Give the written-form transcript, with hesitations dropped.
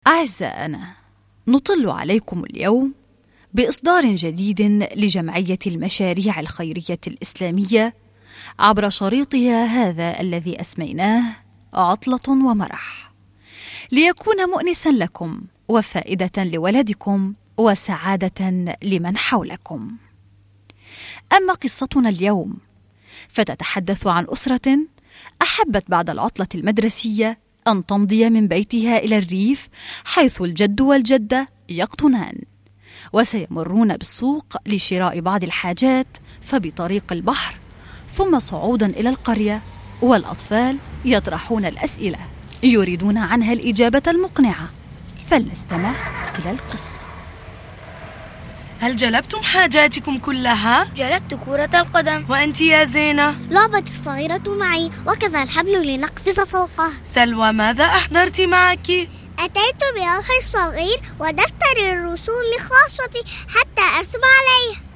أعزائنا، نطل عليكم اليوم بإصدار جديد لجمعية المشاريع الخيرية الإسلامية عبر شريطها هذا الذي أسميناه عطلة ومرح، ليكون مؤنسا لكم وفائدة لولدكم وسعادة لمن حولكم. أما قصتنا اليوم فتتحدث عن أسرة أحبت بعد العطلة المدرسية أن تمضي من بيتها إلى الريف، حيث الجد والجدة يقطنان وسيمرون بالسوق لشراء بعض الحاجات، فبطريق البحر ثم صعودا إلى القرية، والأطفال يطرحون الأسئلة يريدون عنها الإجابة المقنعة. فلنستمع إلى القصة. هل جلبتم حاجاتكم كلها؟ جلبت كرة القدم. وأنت يا زينة؟ لعبتي الصغيرة معي، وكذا الحبل لنقفز فوقه. سلوى، ماذا أحضرت معك؟ أتيت بلوح صغير ودفتر الرسوم لخاصتي حتى أرسم عليه.